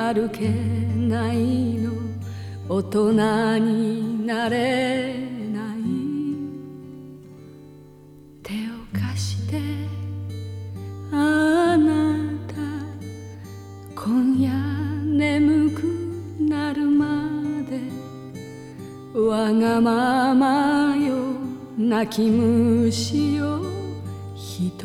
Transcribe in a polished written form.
歩けないの、大人になれない。手を貸してあなた、今夜眠くなるまでわがままよ泣き虫よ、